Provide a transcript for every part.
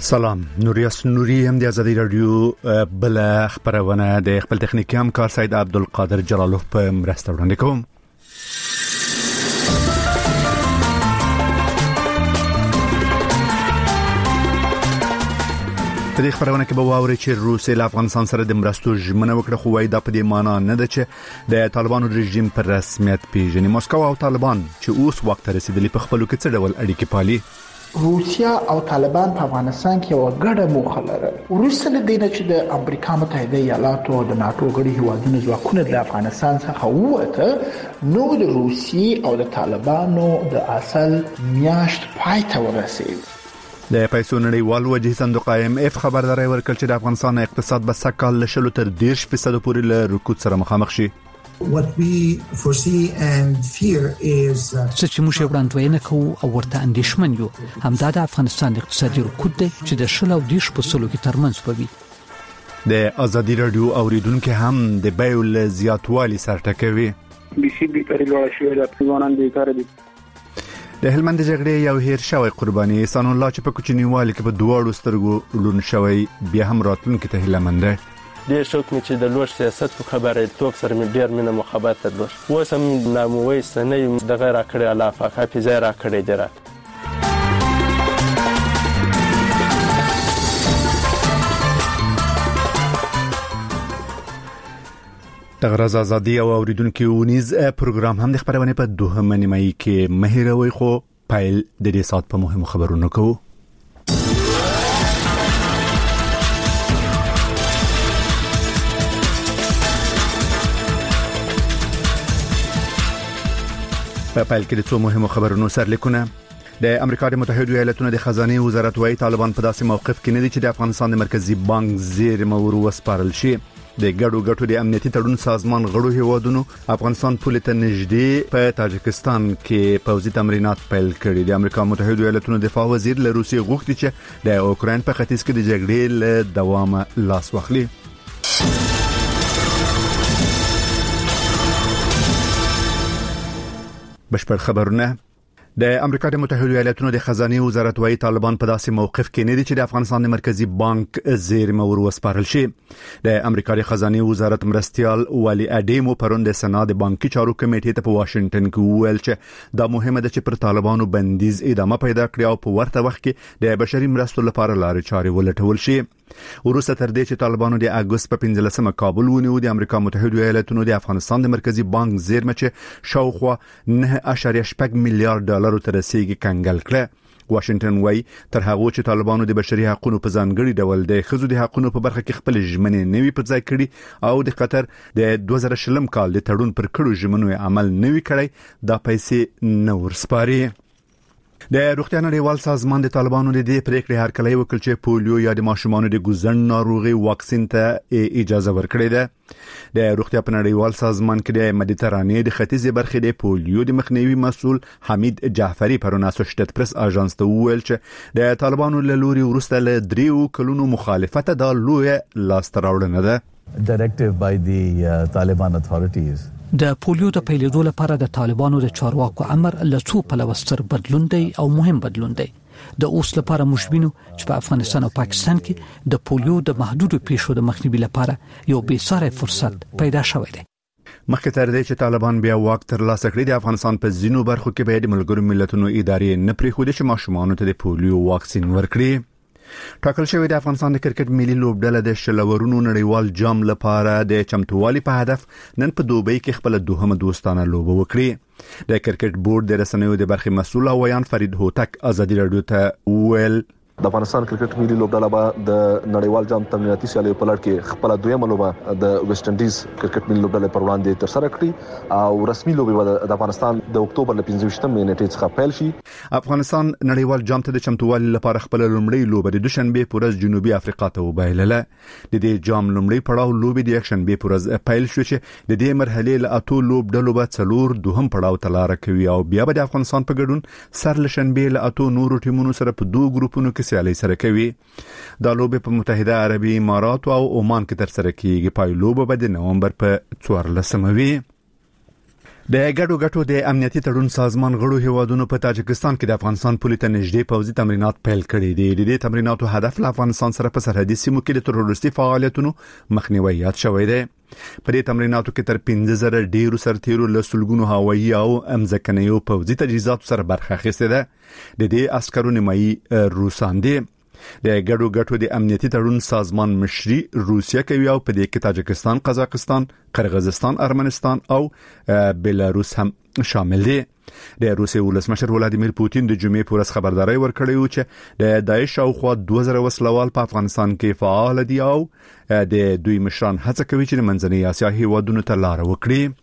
سلام نوریاس نوری هم د ازادي رادیو بل خبرونه د خپل تخنیکی همکار سید عبدالقادر جلالوف په مرسته وړاندې کوم. په دې خبرونه کې به واوري چې روسیه له افغانستان سره د مرستو ژمنه وکړه، خو وايي دا په دې معنی نه ده چې د طالبانو رژیم پر رسمیت پیژني. مسکو او طالبان چې اوس وخت رسیدلی په خپلو کې څه ډول اړیکې پالي؟ روسیا او طالبان په افغانستان کې یو ګډه موخه لري. وروسته له دې نه چې د امریکا متحده ایالاتو او د ناتو غړي هیوادونو ځواکونه د افغانستان څخه ووته، نو د روسیې او د طالبانو د اصل میاشت پای ته ورسېد. د پیسو نړیوال وجه صندوق IMF خبرداري ورکړه چې د افغانستان اقتصاد به سکهال له 30% پورې له رکود سره مخامخ شي. What we foresee and fear is چې موږ وړاندوینه کوو او ورته اندېښمن یو همدا د افغانستان اقتصادي رکود دی چې د 10% کې ترمنځ پوي. د ازادي رادیو اوریدونکو هم د بیو له زیاتوالي سره ټکوي. BCB پرېلوړ شوی د افغانان بیکار دي. د هلمند جګړې یو هیر شوی قرباني احسان الله چې په کوچنیوالي کې په دوه سترګو لون شوی بیا هم راتلونکي ته هلمنده ډېر شوق مې چې د لوړ سیاست په خبره توپ سره مې ډېر مینه محبت درلود. اوس هم ناموي سنې د غیر اکړې علاوه حافظه را کړې جره. تغرز ازادي او اوریدونکو ونیز پروګرام هم د خبرونه په دوهمه نیمه کې مهیروي خو پایل د دې سات په مهمو خبرونو کوو. په پایل کې د څو مهمو خبرونو سرلیکونه. د امریکا د متحده ایالاتونو د خزانه وزارت وايي طالبان په داسې موقف کې نه دي چې د افغانستان د مرکزی بانک زیرمه وسپارل شي. د ګډو د امنیتي تړون سازمان غړو هیوادونو افغانستان پولې ته نږدې په تاجکستان کې پوځي تمرینات پیل کړي. د امریکا متحده ایالاتونو دفاع وزیر له روسیې غوښتي چې د اوکراین په ختیځ کې د جګړې له دوامه لاس واخلي. بشپړ خبرونه. د امریکا د متحده ایالاتونو د خزانه وزارت وايي طالبان په داسې موقف کې نه دي چې د افغانستان د مرکزی بانک زیرمه وسپارل شي. د امریکا د خزانه وزارت مرستيال والی اډیمو پرون د سنا د بانکي چارو کمیټې ته په واشنگټن کې ویل چې دا مهمه ده چې پر طالبانو بندیز ادامه پیدا کړي او په ورته وخت کې د بشري مرستو لپاره لارې چارې ولټول شي. وروسته تر دې چې طالبانو د اگست په 15مه کابل ونیو، د امریکا متحده ایالاتونو د افغانستان د مرکزی بانک زیرمه چې شاوخوا 9.8 میلیارډ ډالر ته رسیدي کنګل کړه. واشنگټن وايي تر هغه چې طالبانو د بشري حقوقو په ځانګړي ډول د خزو د حقوقو په برخه کې خپل ژمنې نوي پر ځای کړي او د قطر د 2020 کال د تړون پر کړو ژمنو عمل نوي کړي، دا پیسې نور سپاري. د روغتیا نړیوال سازمان د طالبانو د دې پریکړې هرکلی وکړ چې پولیو یا د ماشومانو د ګوزن ناروغي واکسین ته اجازه ورکړي ده. د روغتیا په نړیوال سازمان کې د مدیترانې د ختیځې برخې د پولیو د مخنیوي مسؤل حمید جعفری پرون اسوسییټډ پریس اژانس ته وویل چې د طالبانو له لوري ورسته له 3 کلونو مخالفت د لوی لاستراوړنه ده. Directive by the Taliban authorities. د پولیو د پیلېدو لپاره د طالبانو د چارواکو امر له څو پلوستر بدلون دی او مهم بدلون دی. د اوس لپاره مشبینو چې په افغانستان او پاکستان کې د پولیو د محدودو پیښو د مخنیوي لپاره یو بیساره فرصت پیدا شوی دی. مخکې تر دې چې طالبان بیا واک ترلاسه کړي، د افغانستان په ځینو برخو کې به د ملګرو ملتونو ادارې نه پریښودي چې ماشومانو ته د پولیو واکسین ورکړي. ټاکل شوی د افغانستان د کرکټ ملي لوبډله د شلورونو نړیوال جام لپاره د چمتووالي په هدف نن په دوبۍ کې خپل دوهمه دوستانه لوبه وکړه. د کرکټ بورډ د رسنیو د برخې مسؤل ویان فرید هوتک ازادي رادیو ته ویل د افغانستان کرکټ ملي لوبډله به د نړیوال جام تمریناتي سیالیو په لړ کې خپل دویمه لوبه د ویسټ انډیز کرکټ ملي لوبډله پر وړاندې تر سره کړې او رسمي لوبه د افغانستان د اکتوبر ل 15مه نیټې څخه پیل شي. افغانستان نړیوال جام ته د چمتووالي لپاره خپل لومړی لوبه د دوشنبه په ورځ جنوبي افریقا ته وبایلله. د دې جام لومړی پړاو لوبه د یکشنبه په ورځ پیل شو چې د دې مرحله له اتو لوبډلو به څلور دوهم پړاو ته لار کوي او بیا به د افغانستان په ګډون سر لشنبه له اتو نورو ټیمونو سره په دوه ګروپونو کې سیالي سره کوي. دا لوبه په متحده عربي امارات او عمان کې تر سره کیږي. پای لوبه به د نومبر په 14مه وي. د ګډو د امنیتي تړون سازمان غړو هیوادونو په تاجکستان کې د افغانستان پولي ته نږدې پوځي تمرینات پیل کړي دي. د دې تمریناتو هدف له افغانستان سره په سرحدي سیمو کې د تروریستي فعالیتونو مخنیوي یاد شوی دی. په دې تمریناتو کې تر 15,000 ډیرو سرتیرو له سلګونو هوایي او امځکنیو پوځي تجهیزاتو سره برخه اخیستې ده. د دې عسکرو نیمایي روسان دي. د ګډو د امنیتي تړون سازمان مشري روسیه کوي او په دې کې تاجکستان، قزاقستان، قرغیزستان، ارمنستان او بلاروس هم شامل دي. د روسیې ولسمشر ولادیمیر پوتین د جمعې په ورځ خبرداري ورکړې و چې د داعش او خوا 2000 وسلوال په افغانستان کې فعال دي او د دوی مشران هڅه کوي چې منځنۍ اسیا هیوادونو ته لار وکړي.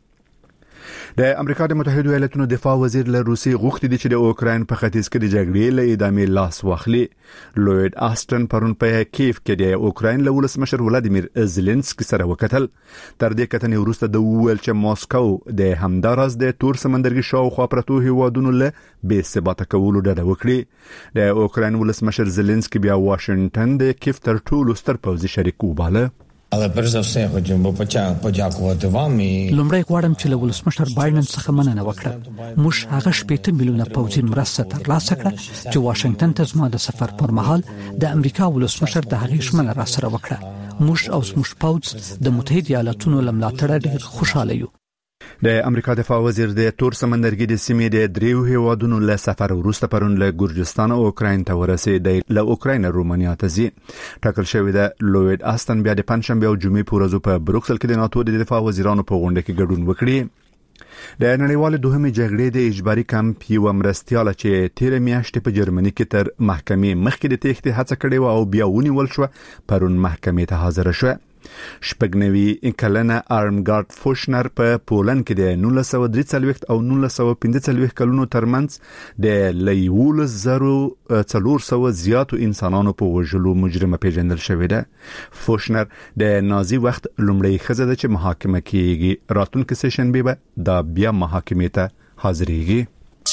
د امریکا د متحده ایالاتونو دفاع وزیر له روسي غوښتي دي چې د اوکراین په ختیځ کې د جګړې له ادامې لاس واخلي. لوید آستن پرون په کیف کې د اوکراین له ولسمشر ولادیمیر زيلنسکي سره وکتل. تر دې کتنې وروسته د ویل چې ماسکو د همدارس د تور سمندرګي شاوخوا پرتو هیوادونو له بې ثباته کولو ډډه وکړي. د اوکراین ولسمشر زيلنسکي بیا واشنگټن د کیف تر ټولو ستر پوځي شریک وباله. Але перш за все хочемо подякувати вам і لومړی غواړم چې له ولسمشر بایدن څخه مننه وکړم. موږ هغه 8 میلیونه پوځي مرسته ترلاسه کړه چې واشنگټن ته زما د سفر پر مهال د امریکا ولسمشر د هغې ژمنه را سره وکړه. موږ او زموږ پوځ د متحده ایالاتونو له ملاتړه ډېر خوشاله یو. د امریکا دفاع وزیر د تور سمندرګي د سیمې د دریو هیوادونو له سفر وروسته پرون له ګورجستان او اوکراین ته ورسېد. له اوکراین رومانیا ته ځي. ټاکل شوی د لوید آستن بیا د پنځشنبه او جمعې په ورځو په بروکسل کې د ناتو د دفاع وزیرانو په غونډه کې ګډون وکړي. د نړیوال دوهمې جګړې د اجباري کمپ یو مرستياله چې 13 میاشتې په جرمني کې تر محکمې مخکې د تېښتې هڅه کړې او بیا ونیول شو، پرون محکمې ته حاضر شو. شپږنوي کلنه ارمګارد فوشنر په پولند کې د 1943 او 1945 کلونو ترمنځ د لیول 0400 زیاتو انسانانو په وژلو مجرمه پیژندل شوې ده. فوشنر د نازي وخت لومړی ښځه ده چې محاکمه کیږي. راتلونکي سشنبه به دا بیا محاکمې ته حاضرېږي.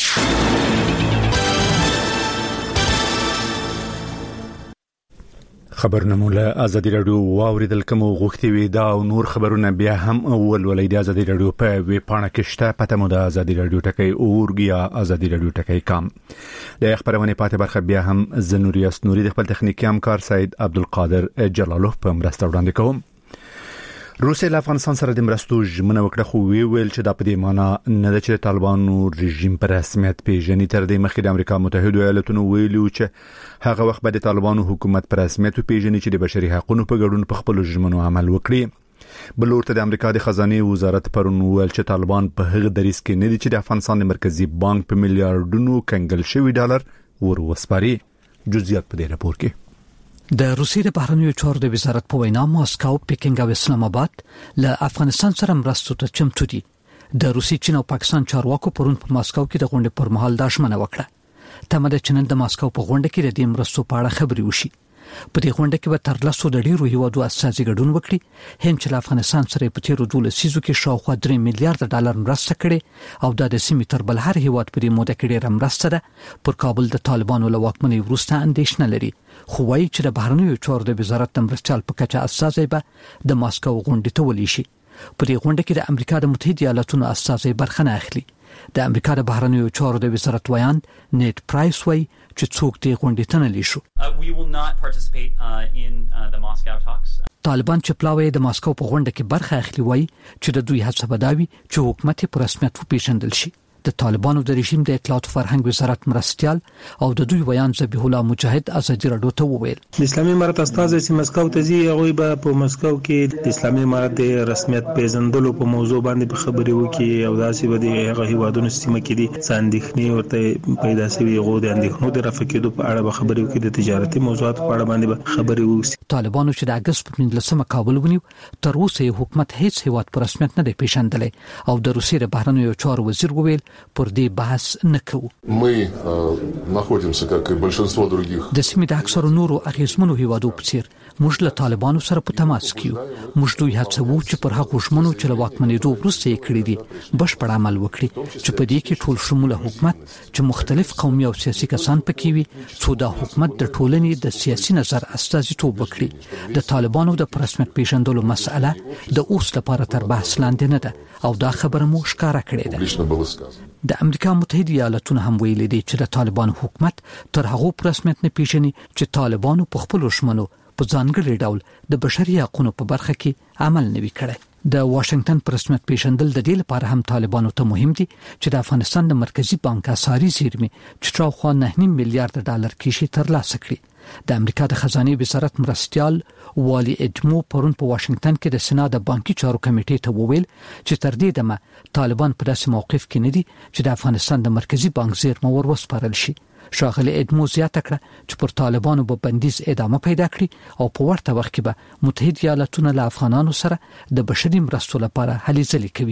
خبرونه له ازادي رادیو واوریدل کوم غوښتي وي دا او نور خبرونه بیا هم ولولې د ازادي رادیو په ویب پاڼه کې شته. پته مو د ازادي رادیو ټکی اورګیا ازادي رادیو ټکی کام. د خبرونه پاتې برخه بیا هم زنوري اسنوري د خپل تخنیکی همکار سید عبدالقادر جلالوف په مرسته وړاندې کوم. روسیه له افغانستان سره د مرستو ژمنه وکړه، خو ویل چې دا په دې معنی نه ده چې طالبانو رژیم پر رسمیت پیژني. تر دې مخکې د امریکا متحده ایالاتونو ویلي چې هغه وخت به د طالبانو حکومت پر رسمیت پیژني چې د بشري حقوقو په ګډون په خپل ژمنو عمل وکړي. بل ورته د امریکا د خزانه وزارت پرون ویل چې طالبان په هغه دریس کې نه دي چې د افغانستان د مرکزی بانک په میلیارډونو کنګل شوی ډالر ورسپاري. جزئیات په دې راپور کې. د روسیې د بهرنیو چارو د وزارت په وینا ماسکو، پکینګ او اسلام آباد له افغانستان سره مرستو ته چمتو دي. د روسیې، چین او پاکستان چارواکو پرون په ماسکو کې د غونډې پر مهال دا ژمنه وکړه. تمه ده چې نن د ماسکو په غونډه کې د دې مرستو په اړه خبرې وشي. په دې غونډه کې به تر لاسو د ډیرو هیوادو اساسي ګډون وکړي. هند چې له افغانستان سره په تیرو 12 لسیزو کې شاوخوا 3 میلیارډ ډالر مرسته کړې او د سیمې تر بل هر هیواد په دې موده کې ډېر مرسته ده. پر کابل د طالبانو له واکمنۍ وروسته اندېښنه لري، خو وايي چې د بهرنیو چارو د وزارت د مرستيال په کچه اساسي به د ماسکو غونډې ته ولي شي. په دې غونډه کې د امریکا د متحده ایالاتونو اساسي برخه نه اخلي. د امریکا د بهرنیو چارو د وزارت ویان نیټ پرایس وایي چې څوک دې غونډې ته نه لیشو. طالبان چې پلاوی د ماسکو په غونډه کې برخه اخلي وایي چې د دوی هڅه بداوي چې حکومت په رسمیت وپیژندل شي. د طالبانو د رژیم د اطلاعات او فرهنګ وزارت مرستيال او د دوی ویان ذبیح الله مجاهد ازادي رادیو ته وویل د اسلامي امارت استاد چې مسکو ته ځي هغه به په مسکو کې د اسلامي امارت د رسمیت پیژندلو په موضوع باندې خبرې وکړي او داسې به د هغه هیوادونو سیمه کې دي څاندخني ورته پیدا شوی غو د اندېښنو د رفع کېدو په اړه به خبرې وکړي، د تجارتي موضوعات په اړه باندې به خبرې وکړي. طالبانو چې د اگست په 15 کابل ونیو، تر اوسه حکومت هیڅ هیواد په رسمیت نه دی پیژندلی او د روسیې د بهرنیو چارو وزیر وویل پر دې بحث نکو. Мы находимся, как и большинство других. د سیمې د اکثرو نورو اغیزمنو هیوادو په څیر موږ له طالبانو سره په تماس کې یو. موږ دوی هڅوو چې پر هغو ژمنو چې له واکمنېدو وروسته یې کړې دي بشپړ عمل وکړي چې په دې کې ټول شموله حکومت چې مختلف قومي او سیاسي کسان پکې وي څو دا حکومت د ټولنې د سیاسي نظر استازیتوب وکړي. د طالبانو د رسمیت پیژندلو مسأله د اوس لپاره تر بحث لاندې نه ده او دا خبره مو ښکاره کړې ده. د امریکا متحده ایالاتونو هم ویلي دي چې د طالبانو حکومت تر هغو رسمیت نه پیژني چې طالبانو په خپل ژمنو په ځانګړي ډول د بشري حقوقو په برخه کې عمل نه وی کړی. د واشنگټن پر رسمیت پیژندل د دې لپاره هم طالبانو ته مهم دي چې د افغانستان د مرکزی بانک اساري زیرمې چې شاوخوا 9 میلیارډ ډالر کیشي ترلاسه کړي. د امریکا د خزانه وزارت مرستيال والی اډمو پرون په واشنگټن کې د سنا د بانکي چارو کمیټې ته وویل چې تر دې دمه طالبان په داسې موقف کې نه دي چې د افغانستان د مرکزی بانک زیرمه وسپارل شي. شاغلی اډمو زیاته کړه چې پر طالبانو به بندیز ادامه پیدا کړي او په ورته وخت کې به متحده ایالاتونه له افغانانو سره د بشري مرستو لپاره هلې ځلې کوي.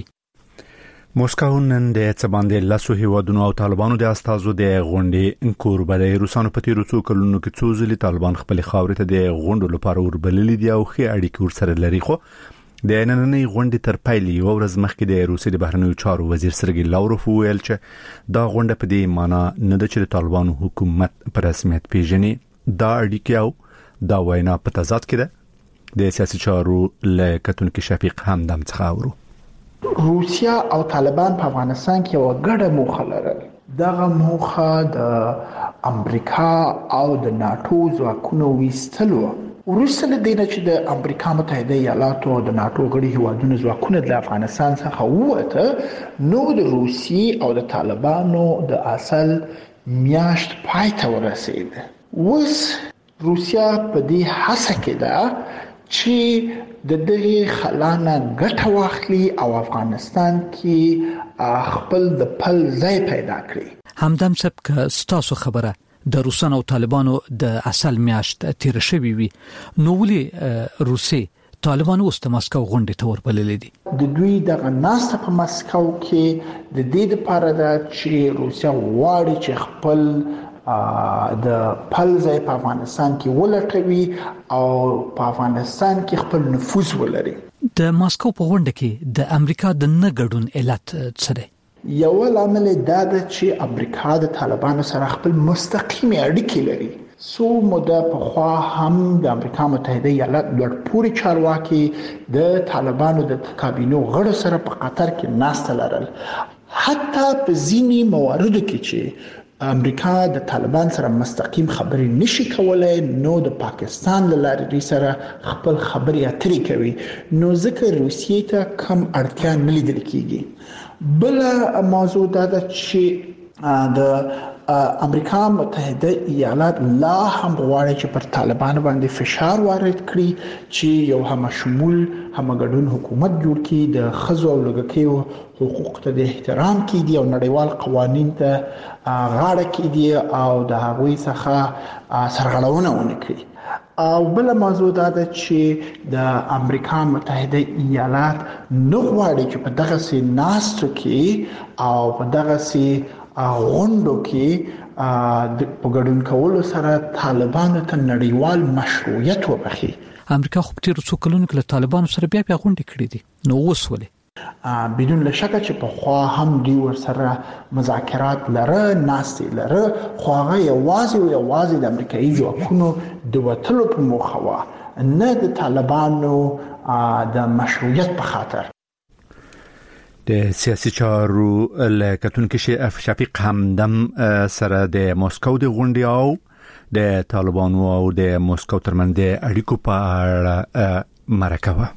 موسکو نن د څباندې لاسو هیوادونو او طالبانو د استازو د غونډې کوربه د روسانو په تیرو څو کلونو کې څو ځلې طالبان خپل خاورې ته د غونډو لپاره وربللي دي او ښه اړیکې ورسره لري. خو د نننۍ غونډې تر پیل یو ورځ مخکې د روسیې د بهرنیو چارو وزیر سرګی لاوروف ویل چې دا غونډه په دې معنی نه ده چې طالبانو حکومت په رسمیت پیژني. دا اړیکې او دا وینا په تضاد کې ده. د سیاسي چارو له کتونکو شفیق همدم څخه اورو. روسیا او طالبان په افغانستان کې یو ګډه موخه لري. دغه موخه د امریکا او د ناتو ځواکونو ویستلو وروسته له دې چې د امریکا متحده ایالاتو او د ناتو غړي هیوادونو ځواکونه د افغانستان څخه ووته نو د روسیې او د طالبانو د اصل میاشت پای ته ورسېده. اوس روسیا په دې هڅه کې ده چې د دغه خلانه ګټه واخلي او افغانستان کې خپل د پل ځای پیدا کړي. همدم سبک ستاسو خبره د روسانو او طالبانو د اصل میاشت تیر شوی وي نو ولي روسي طالبانو اوس د مسکو غونډې ته وربللې دي. د دوی د ناسته په مسکو کې د دې لپاره ده چې روسیا غواړي چې خپل د پل ځای په افغانستان کې ولټوي او په افغانستان کې خپل نفوذ ولري. د مسکو په غونډه کې د امریکا د نه ګډون علت څه دی؟ یو لامل دا ده چې امریکا د طالبانو سره خپل مستقیم اړیکې لري. سو موده په خوا هم د امریکا متحده ایالات لوړپوړي چارواکي د طالبانو د کابینو غړو سره په قطر کې ناسته لرل. حتی په ځینی مواردو کې چې امریکا د طالبان سره مستقیم خبرې نشي کولای نو د پاکستان له لارې سره خپل خبرې اترې کوي نو ځکه روسیې ته کم اړتیا نه لیدل کیږي. بل موضوع دا ده چې د امریکا متحده ایالات لا هم غواړي چې پر طالبان باندې فشار وارد کړي چې یو همشمول همګډون حکومت جوړ کړي د خزو او لږکیو حقوق ته د احترام کړي او نړیوال قوانین ته غاړه کړي او د هغوی څخه سرغړونه ونه کړي. او بل موضوع دا ده چې د امریکا متحده ایالات نه غواړي چې په دغه سي ناستو کې او په دغه سي غونډو کې د پګړون کولو سره طالبانو ته نړیوال مشروعیت وبخي. امریکا خو په تیر څو کلونو کې له طالبانو سره بیا غونډې کړې دي نو اوس ولې بدون لشک چې په خوا هم دی ور سره مذاکرات لره ناستې لره خو هغه یوازې د امریکایي ځواکونو د وټلو په موخه وا نه د طالبانو د مشروعیت په خاطر. د سیاسي چارو لکتونکو شفیق همدم سره د موسکو د غونډې او د طالبانو او د موسکو ترمنځ د اړیکو په اړه مرکه.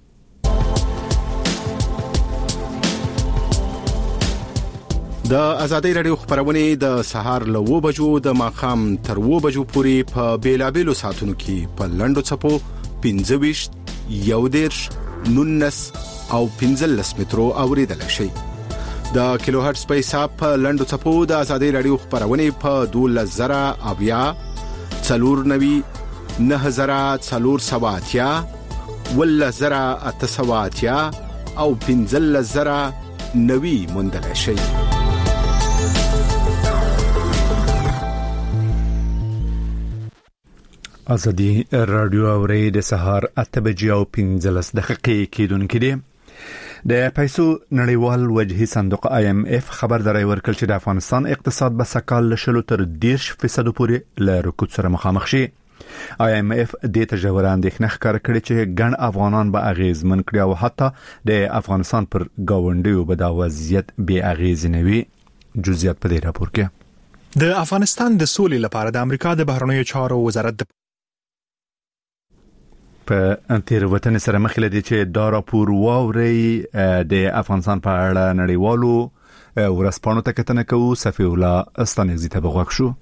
د ازادۍ رادیو خبرونه د سهار له 2 بجو د ماخام تر 2 بجو پورې په بیلابېلو ساعتونو کې په لندو چپو 25 11 19 او 15 مترو اوریدل شي. د کیلو هرتز په حساب په لندو چپو د ازادۍ رادیو خبرونه په 12000 اویا 490 9470 ولزرا اتسواتیا او 15000 نوي مندل شي. ازادي رادیو اوري د سهار 8:15 کېدونکې دي. د پیسو نړیوال وجهي صندوق IMF خبرداري ورکړ چې د افغانستان اقتصاد به سکهال لشلو تر 10% پورې له رکود سره مخامخ شي. IMF د تجربه اندېښنه ښکاره کړې چې ګڼ افغانان به اغیزمن کړي او حتی د افغانستان پر گاونډیو به د وضعیت بې اغیزنوي. جزئیات په دې راپور کې. د افغانستان د سولې لپاره د امریکا د بهرنیو چارو وزارت په تیروتنې سره مخ لدی چې دا راپور واوري د افغانستان په اړه نړیوالو ورسپانو ته کتنه کوي. صفی الله استانګزی ته بغوښ شو.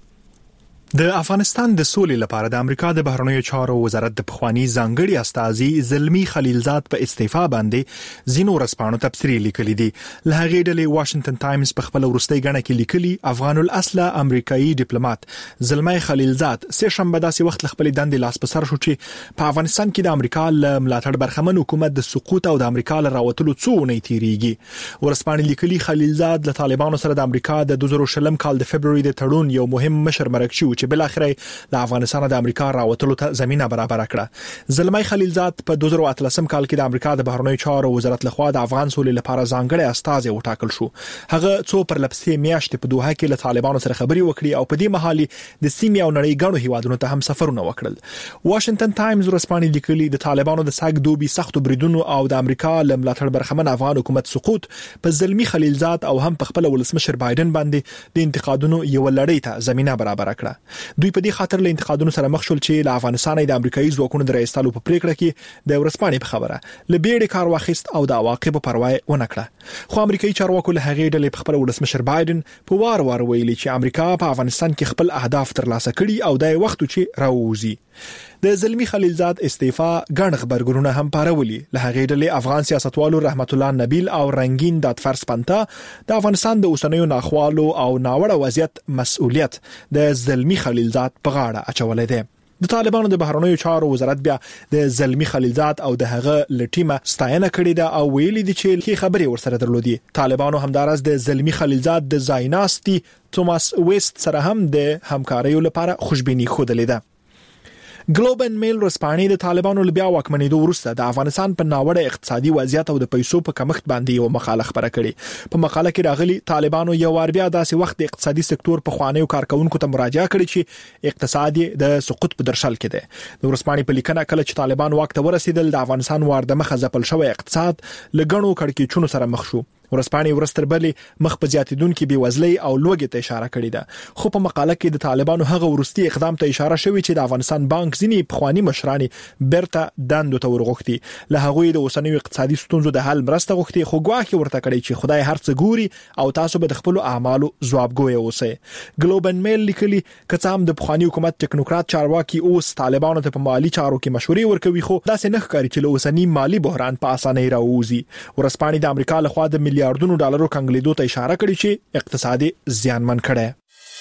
د افغانستان د سولې لپاره د امریکا د بهرنیو چارو وزارت د پخوانی ځانګړي استازي زلمی خلیلزاد په استعفا باندې زینو رسپانو تبصری لیکلي دي. له هغې ډلې واشنگټن ټایمز په خپل وروستۍ غڼه کې لیکلي افغان الاصل امریکایي ډیپلوماټ زلمی خلیلزاد سه شنبه داسې وخت خپل دندې لاس په سر شو چې په افغانستان کې د امریکا له ملاتړ برخمن حکومت د سقوط او د امریکا له راوتلو څو نه تیریږي. ورسپانې لیکلي خلیلزاد له طالبانو سره د امریکا د 2020 کال د فبرवरी د تړون یو مهم مشر مرکشي چې بل اخر د افغانستان د امریکا راوتلو ته زمينه برابر کړه. زلمی خلیلزاد په 2013 کال کې د امریکا د بهرنیو چارو وزارت لخوا د افغان سولې لپاره ځانګړی استازی وټاکل شو. هغه څو پر لپسې میاشتې په دوحه کې له طالبانو سره خبري وکړي او په دې مهال د سیمې او نړۍ غړو هیوادونو ته هم سفرونه وکړل. واشنگټن ټایمز ورسپانې لیکلي د طالبانو د ساګ دوبي سختو بریدونو او د امریکا له ملاتړ برخمن افغان حکومت سقوط په زلمی خلیلزاد او هم په خپل ولسمشر بایدن باندې د انتقادونو یو لړۍ ته زمينه برابر کړه. دوی په دې خاطر له انتقادونو سره مخ شول چې له افغانستان د امریکایي ځواکونو د رئیسالو په پریکړه کې د ورسپانې په خبره لبیړې کار واخیست او د عواقبو پروا ونه کړه. خو امریکایي چارواکو له هغې ډلې په خپل ولسمشر بایدن په وار ویلي چې امریکا په افغانستان کې خپل اهداف ترلاسه کړي او د وخت چې راوځي. د زلمی خلیلزاد استعفا ګڼ خبرګونونه هم پارولي. له هغې ډلې افغان سیاستوالو رحمت الله نبیل او رنگین دادفرس پنتا د افغانستان د اوسنیو ناخوالو او ناوړه وضعیت مسؤلیت د زلمی خلیلزاد په غاړه اچولې ده. د طالبانو د بهرنیو چارو وزارت بیا د زلمی خلیلزاد او د هغه لټیمه ستاینه کړې ده او ویلي دي چې هغه خبري ورسره درلودي. طالبانو همدارس د زلمی خلیلزاد د زایناستی توماس ویست سره هم د همکاریو لپاره خوشبینی خوده ده. ګلوب اند میل ورسپانې د طالبانو له بیا واکمنېدو وروسته د افغانستان په ناوړه اقتصادي وضعیت او د پیسو په کمښت باندې یو مقاله خبره کړې. په مقاله کې راغلي طالبانو یو وار بیا داسې وخت د اقتصادي سکتور په خوانیو کارکونکو ته مراجعه کړې چې اقتصادي د سقوط په درشل کې ده. د ورسپانې په لیکنه کله چې طالبان واک ته ورسېدل د افغانستان واردمه خزپل شوی اقتصاد لګڼو کړکېچونو سره مخ شو. ورسپانې ورستر بلې مخ په زیاتیدونکو بیوزلۍ او لوږې ته اشاره کړې ده. خو په مقاله کې د طالبانو هغه ورستي اقدام ته اشاره شوې چې د افغانستان بانک ځینی پخوانی مشران برته دندو ته ورغوښتي. له هغه د اوسنیو اقتصادي ستونزو د حل مرسته غوښتي خو ګواښ ورته کړی چې خدای هر څه ګوري او تاسو به د خپل اعمالو ځوابګوي اوسئ. ګلوب اند میل لیکلي کڅام د پخوانی حکومت ټکنوکرات چارواکي اوس طالبانو ته په مالی چارو کې مشورې ورکوي خو داسې نه ښکاري چې له اوسنی مالی بحران په اسانۍ راوځي. ورسپانې د امریکا له خوا د میلیارډونو ډالرو کنګلیدو ته اشاره کړې چې اقتصادي زیانمن کړي.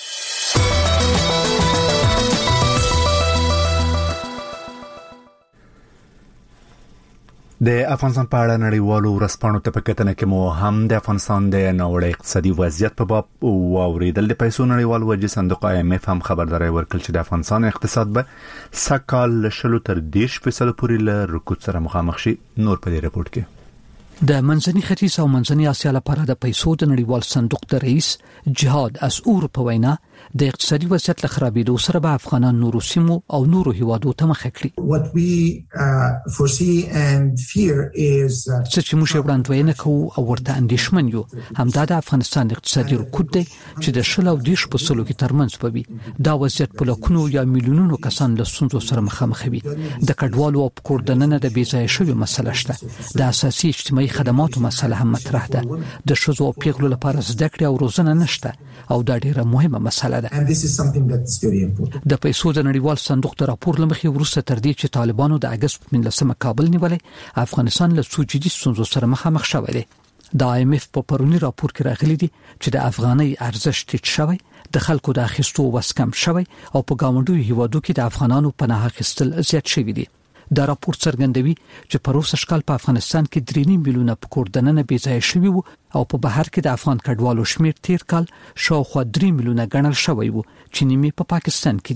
د افغانستان په اړه نړیوالو ورسپانو ته په کتنه کې مو هم د افغانستان د ناوړه اقتصادي وضعیت په باب واوریدل. د پیسو نړیوال وجهي صندوق IMF هم خبرداري ورکړل چې د افغانستان اقتصاد به سکهال لشلو تر 10% پورې له رکود سره مخامخ شي. نور په دې رپورت کې د منځني ختیځ او منځني اسیا لپاره د پیسو د نړیوال صندوق د رئیس جهاد اسعور په وینا د اقتصادي وضعیت له خرابېدو سره به افغانان نورو سیمو او نورو هیوادو ته مخ کړي. What we foresee and fear is چې موږ وړاندوینه کوو او ورته اندېښمن یو همدا د افغانستان اقتصادي رکود دی چې د 10% کې ترمنځ پوي. دا وضعیت په لکونو یا میلیونونو کسان له ستونزو سره مخامخ وي. د کډوالو او کوردننه د بیځای شوی مسله شته. د اساسي اجتماعي خدماتو مسله هم مطرح ده. د شذو او پیغلو لپاره زده کړې او روزنه نشته او دا ډیره مهمه مسله ده. And this is something that's very important. د پیسو د نړیوال صندوق د راپور لمخې وروسته تر دې چې طالبانو د اگست 19 کابل نیولې افغانستان له څو جدي ستونزو سره مخامخ شوی دی. د IMF په پرونی راپور کې راغلي دي چې د افغاني ارزښت ټیټ شوی، د خلکو د اخیستو وس کم شوی او په ګاونډیو هیوادو کې د افغانانو پناه اخیستل زیات شوی دي. دا راپور څرګندوي چې په روسي شکل په افغانستان کې 3 میلیونه کوردننه بې ځای شوي وو او په بهر کې د افغان کډوالو شمیر تیر کال شاوخوا 3 میلیونه ګڼل شوی وو چې نیمه په پاکستان کې دي.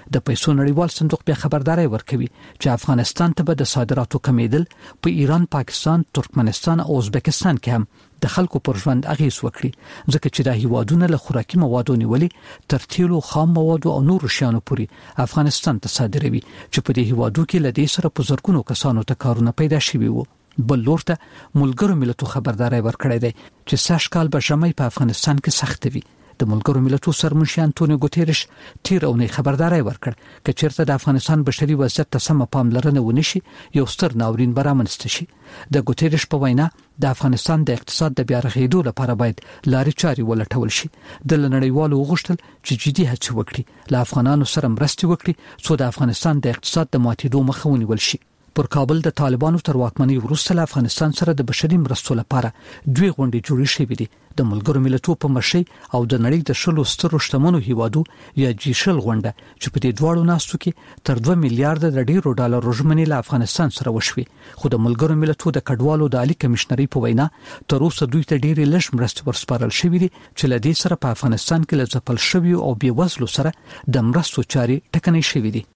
د پیسو نړیوال صندوق بیا خبرداري ورکوي چې افغانستان ته به د صادراتو کمیدل په ایران، پاکستان، ترکمنستان او ازبکستان کې هم د خلکو پر ژوند اغیز وکړي، ځکه چې دا هیوادونه له خوراکي موادو نیولې تر تیلو، خام موادو او نورو شیانو پورې افغانستان ته صادروي چې په دې هیوادو کې له دې سره په زرګونو کسانو ته کارونه پیدا شوي وو. بل لور ته ملګرو ملتونو خبرداري ورکړې ده چې سږ کال به ژمی په افغانستان کې سخت وي. د ملګرو ملتونو سرمنشي انټونیو ګوتيرش تیر اونۍ خبرداري ورکړ چې چیرته د افغانستان بشري وضعیت ته سم پاملرنه ونشي یو ستر ناورین برامنست شي. د ګوتيرش په وینا د افغانستان د اقتصاد د بیا رغیدو لپاره باید لارې چارې ولټول شي. د نړیوالو غوښتل چې جدي هڅې وکړي، له افغانانو سره مرسته وکړي څو د افغانستان د اقتصاد د ماتېدو مخه ونیول شي. پر کابل د طالبانو تر واکمنۍ وروسته له افغانستان سره د بشري مرستو لپاره دوی غونډې جوړې شوې دي. د ملګرو ملتونو په مشرۍ او د نړۍ د شلو سترو شتمنو هیوادو یا جیشل غونډه چې په دې دواړو ناستو کې تر 2 میلیارډ د ډیرو ډالرو ژمنې له افغانستان سره وشوي، خو د ملګرو ملتونو د کډوالو د عالی کمشنري په وینا تر اوسه دوی ته ډیرې لږ مرستې ورسپارل شوې دي چې له دې سره په افغانستان کې له ځپل شویو او بې وزلو سره د مرستو چارې ټکنۍ شوې دي.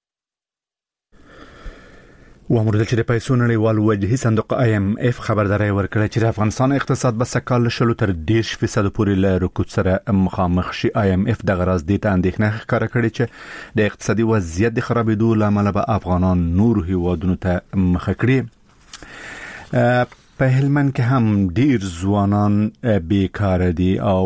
وامر چې د پیسو نړیوال وجهي صندوق IMF خبرداري ورکړه چې د افغانستان اقتصاد به سکهال شلو تر 10% پورې له رکود سره مخامخ شي. IMF د غراض د اندېښنه ښکاره کړې چې د اقتصادي وضعیت د خرابېدو لامل به افغانان نور هیوادونو ته مخه کړي. په هلمند کې هم ډیر ځوانان بیکار دي او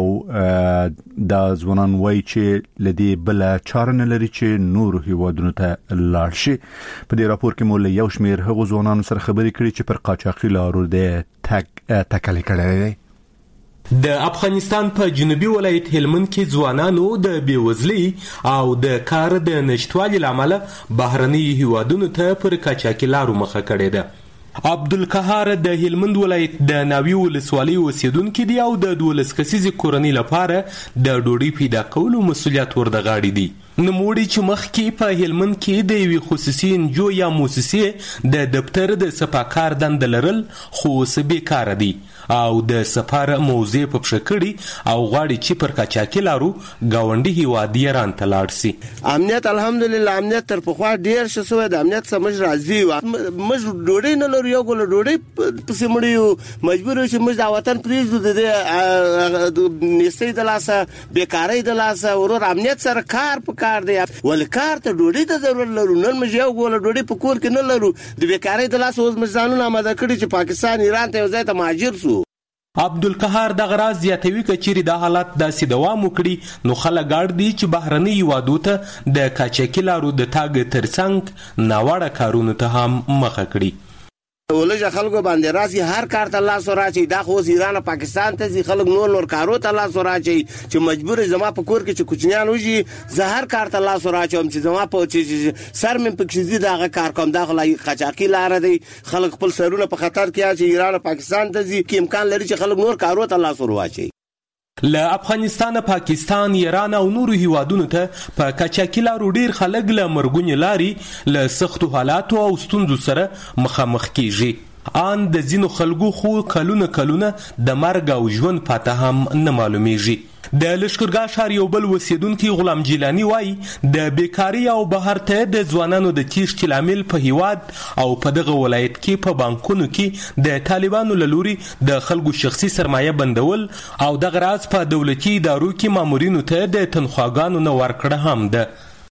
دا ځوانان وایي چې لدی بل چاره نه لري چې نور هیوادونو ته لاړ شي. په دې راپور کې مول یو شمیر هغو ځوانانو سره خبرې کړې چې پر قاچاقي لارو د تکل کړي دي. د افغانستان په جنوبي ولایت هلمند کې ځوانانو د بیوزلۍ او د کار د نشټوالي لامل بهرني هیوادونو ته پر قاچاقي لارو مخه کړي ده. عبدالقهار د هلمند ولایت د ناوی ولسوالۍ اوسیدونکو دی او د 12 کسیزې کورنۍ لپاره د ډوډۍ پیدا کولو مسولیت ورده غاړي دي. نموړي چې مخکې په هلمند کې د یوې خصوصي انجو یا مؤسسې د دفتر د سپاکار دنده لرل خو اوس بیکاره دي او د سفر موضوع په پښه کړي او غواړي چې پر قاچاقي لارو ګاونډي هیواد ایران ته لاړ شي. امنیت الحمدلله امنیت تر پخوا ډیر ښه شوی د امنیت سمج راځي موږ ډوډۍ نه لرو یو ګل ډوډۍ پسې مړیو مجبور چې موږ د وطن پریږدو د نسې د لاسه بیکاری د لاسه ورور امنیت سره کار په کار دی ول کار ته ډوډۍ ته ضرورت لرو نن موږ یو ګول ډوډۍ په کور کې نه لرو د بیکاری د لاسه اوس موږ ځانونه آماده کړي چې پاکستان ایران ته ځای ته مهاجر شو. عبدالقهار د غراض زیاتوي کچېرې د حالت داسې دوام وکړي نو خلک اړ دي چې بهرني هیوادو ته د قاچاقي لارو د تاګ ترڅنګ ناوړه کارونو ته هم مخه کړي. ولجه خلکو باندې راځي هر کار ته الله سره راځي دا خو ایران او پاکستان ته ځي خلک نور کارو ته الله سره راځي چې مجبور زما په کور کې چې کوچنیان وږي زه هر کار ته الله سره راځم چې زما په چې سر مې پکې زی داغه کار کوم دا خلای قاچاقي لار دی خلک خپل سرونه په خطر کې چې ایران او پاکستان ته ځي کې امکان لري چې خلک نور کارو ته الله سره راځي. له افغانستان، پاکستان، ایران او نورو هیوادونو ته په قاچاقي لارو ډیر خلک له مرګونی لاري له سختو حالاتو او ستونزو سره مخامخ کیږي. ان د ځینو خلکو خو کلونه د مرګ او ژوند پاته هم نه معلومیږي. د لشکرګاه ښار یو بل اوسیدونکي غلام جیلانی وایي د بیکاری او بهر ته د ځوانانو د تیښتې لامل په هیواد او په دغه ولایت کې په بانکونو کې د طالبانو له لوري د خلکو شخصي سرمایه بندول او دغه راز په دولتي ادارو کې مامورینو ته د تنخواګانو نه ورکړه هم ده.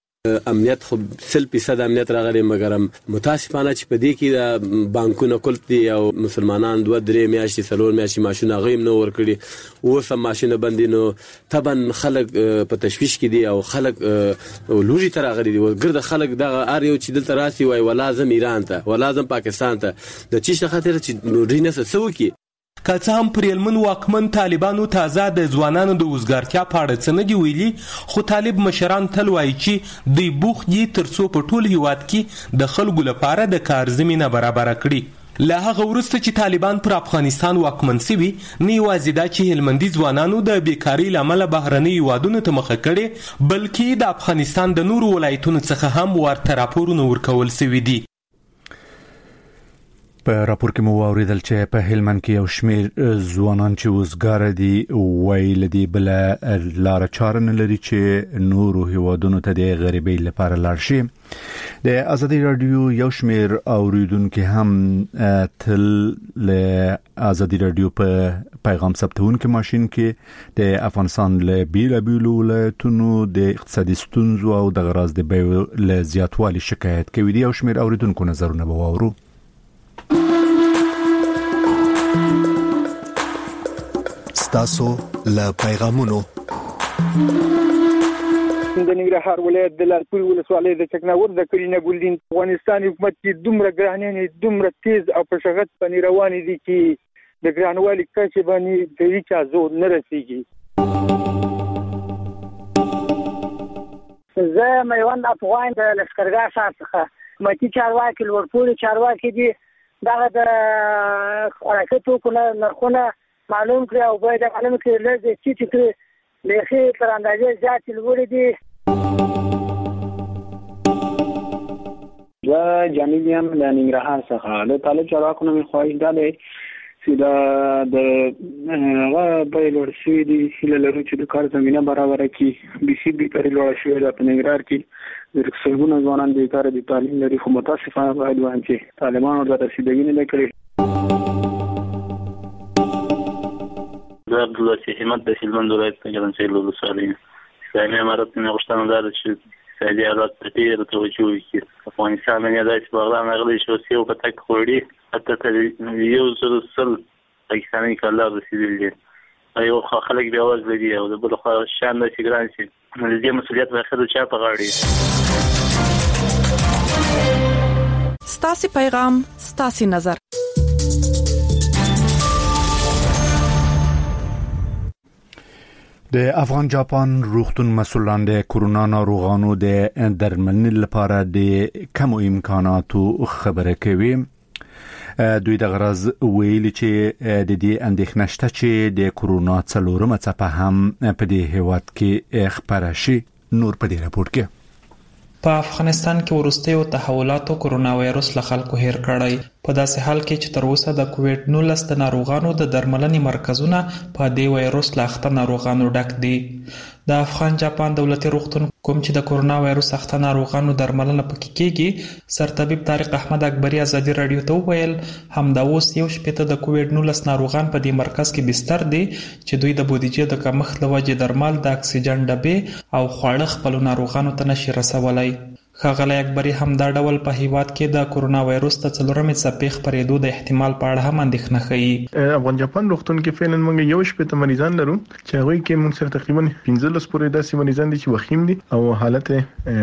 امنیت خو 100% امنیت راغلی مګر متاسفانه چې په دې کې د بانکونو کلپ دي او مسلمانان 2-3 میاشتې 4 میاشتې ماشونه غیم نه ورکړي اوس هم ماشونه بندي نو طبعا خلک په تشویش کې دي او خلک لوجي تر غلي دي ګرد خلک دغه ار یو چې دلته راسي وای ولازم ایران ته ولازم پاکستان ته د چی خاطر چې نورینه سوکي که څه هم پر هلمند واکمن طالبانو تازه د ځوانانو د وزګارتیا په اړه څه نه دي ویلي خو طالب مشران تل وایي چې دوی بوخت دي تر څو په ټول هیواد کې د خلکو لپاره د کار زمینه برابره کړي. له هغه وروسته چې طالبان پر افغانستان واکمن شوي نه یوازې دا چې هلمندي ځوانانو د بیکارۍ له امله بهرني هیوادونو ته مخه کړي بلکې د افغانستان د نورو ولایتونو څخه هم ورته راپورونه ورکول شوي دي. په راپور کې مو اوریدل چې په هلمند کې یو شمېر ځوانان چې وزګار دي ویل دي بل لار چاره نه لري چې نورو هیوادونو ته د غریبۍ لپاره لاړ شي. د ازادي رادیو یو شمېر اوریدونکو هم تل له ازادي رادیو په پیغام ثبتونکو ماشين کې د افغانستان له بیلابیلو ولایتونو د اقتصادي ستونزو او د غراض د بیو له زیاتوالي شکایت کوي. یو شمېر اوریدونکو نظرونه به واورو. تاسو له پیغامونو د ننګرهار ولایت د لالپور ولسوالۍ د چکناور د کلینه ګلدین افغانستان حکومت کې دومره ګرانې دومره تیز او په شغت باندې روانې دي چې د ګرانوالي کچې باندې د هیڅ زور نه رسیږي. زه میوند افغان د لشکرګاه ښار څخه حکومتي چارواکي لوړپوړي چارواکي دي دغه د خوراکي توکو نرخونه معلوم کړی او باید معلوم کړي لږ چې کړي لخي تر اندازې زیات لوړ دي. دا جانبیم د ننګرهار څخه د طالب چارواکو نه خواهش ده چې دا هغه به لوړ شي دي هله لرو چې د کار زمينه برابر کړي. بي سي بي پرې لوړ شوی د ننګرهار کې د څلګونو ځوانان د کار د تعلیم لري خو متاسفانه باید وایي چې طالبان ورته رسیدګي نه کړي. د عبدالله احمد د هلمند ولایت په ګرانسېل ولسوالۍ اسلامي امارت نه غوښتنه ده چې سعودي عرب ته ډېر توجه وکړي. افغانستان نه داسې بغداد غلي شو سیو په تک خوړي حتی تر یو سل پاکستاني کلا رسیدلی دي. یو خلک بیا واز لري او د بل خو شان د ګران شي د دې مسولیت په اخر چا په غاړه. ستاسو پیغام ستاسو نظر. د افغان جاپان روغتون مسولان د کورونا ناروغانو د درملنې لپاره د کم امکاناتو خبره کوي. دوی د غرض ویلي چې د دې اندېښنه شته چې د کورونا څلورمه څپه هم په دې هیواد کې خپره شي. نور په دې راپور کې په افغانستان کې ورستیو تحولاتو کورونا وایروس له خلکو هیر کړی. په داسې حال کې چې تر اوسه د کووډ 19 د ناروغانو د درملنې مرکزونه په دې وایروس له اخته ناروغانو ډک دي. د افغان جاپان دولتي روغتون کوم چې د کورونا وایروس اخته ناروغانو درملنه پکې کیږي سرطبيب طارق احمد اکبری ازادي رادیو ته وویل همدا اوس یو شپته د کووډ 19 ناروغان په دې مرکز کې بستر دي چې دوی د بودیجې د کمښت لوجې درمل د اکسیجن ډبې او خواړه خپل ناروغانو ته نشي رسولای. ښاغلی اکبری همدا ډول په هیواد کې د کورونا وایروس د څلورمې څپې خپرېدو د احتمال په اړه هم اندېښنه ښیي. افغان جاپان روغتون کې فعلا موږ یو شپته مریضان لرو چې هغه کې موږ سره تقریبا 15 پورې داسې مریضان دي چې وخیم دي او حالت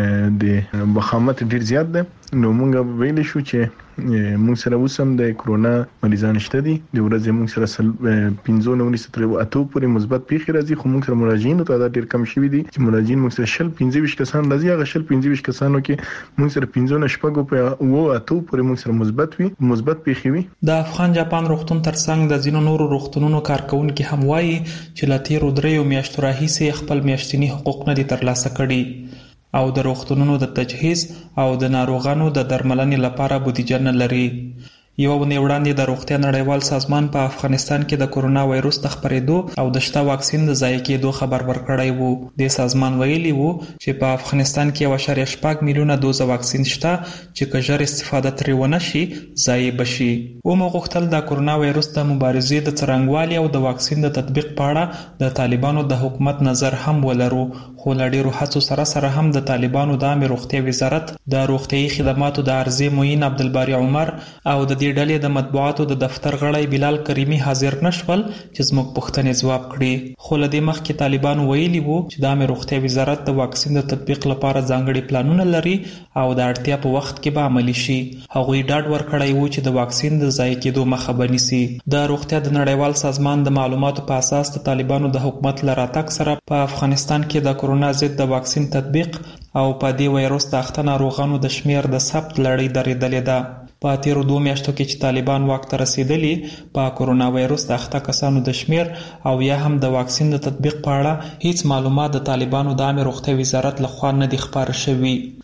د وخامت ډیر زیات ده. نو موږ ویل شو چې موږ سره وسم د کورونا مریضان شته دي د ورځې موږ سره 15 تر 8 پورې مثبت پیښې راځي خو موږ سره مراجعین تعداد ډیر کم شوی دي چې مراجعین موږ سره 15 کسان راځي هغه 15 کسانو کې موږ سره 15 شپږ په 8 پورې موږ سره مثبت پیښې وي. د افغان جاپان روغتون ترڅنګ د ځینو نورو روغتونونو کارکونکو هم وایي چې لا تیرو دریو میاشتو راهیسې خپل میاشتنی حقوق نه دي ترلاسه کړي او د روغتونونو د تجهیز او د ناروغانو د درملنې لپاره بودیجه نه لري. یو ونې وړاندې د روغتیا نړیوال سازمان په افغانستان کې د کورونا وایروس د خپرېدو او د شته واکسین د ضایع کېدو خبر ورکړی وو. د سازمان ویلي وو چې په افغانستان کې 1.8 میلیونه دوزه واکسین شته چې که ژر استفاده ترې ونه شي ضایع بشي. ومو غوښتل د کورونا وایروس د مبارزې د څرنګوالي او د واکسین د تطبیق په اړه د طالبانو د حکومت نظر هم ولرو خو له ډیرو هڅو سره هم د طالبانو د عامه روغتیا وزارت د روغتیايي خدماتو د عرضې معین عبدالباری عمر او د ډلې د مطبوعاتو د دفتر غړی بلال کریمی حاضر نشول چې زموږ پوښتنې ځواب کړي. خو له دې مخکې طالبانو ویلي وو چې د عامه روغتیا وزارت د واکسین د تطبیق لپاره ځانګړي پلانونه لري او د اړتیا په وخت کې به عملي شي. هغوی ډاډ ورکړی وو چې د واکسین د ضایع کېدو مخه به نیسي. د روغتیا د نړیوال سازمان د معلوماتو په اساس د طالبانو د حکومت له راتګ سره په افغانستان کې د کورونا ضد د واکسین تطبیق او په دې وایروس د اخته ناروغانو د شمیر د ثبت لړۍ درېدلې ده. په تیرو 2 میاشتو کې چې طالبان واک ته رسیدلی په کورونا وایروس د اخته کسانو د شمیر او یا هم د واکسین د تطبیق په اړه هیڅ معلومات د طالبانو د عامه روغتیا وزارت لخوا نه دي خبر شوي.